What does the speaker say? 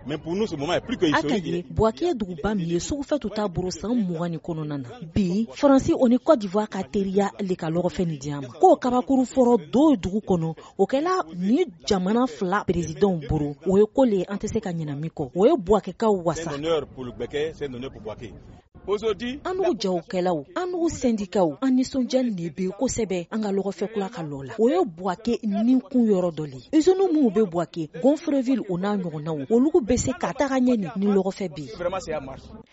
Mais pour nous, ce moment est plus que historique. Bouaké duguba min ye sugufɛ tu ta buru san 20 ni kɔnɔna na. Bi Faransi o ni Côte d'Ivoire ka teriya le ka lɔgɔfɛ ni diyan ma. Ko kabakuru fɔrɔ do dugu kɔnɔ o kɛla ni jamana fila présidentw buru o ye ko le an tɛ se ka ɲinɛ min kɔ. O ye Bouakékaw wasa. C'est un honneur pour le Békay, c'est un honneur pour Bouaké. Aujourd'hui, an n'u jagokɛlaw an n'u syndikaw an nisɔndiya ne be kosɛbɛ an ka lɔgɔfɛ kula ka lɔ la. O ye Bouaké ni kun yɔrɔ dɔ le. Usine minnu bɛ Bouaké, Gonfreville o n'a ɲɔgɔnnaw olugu bɛ se ka taga ɲɛ ni lɔgɔfɛ bi. vraiment c'est à marche.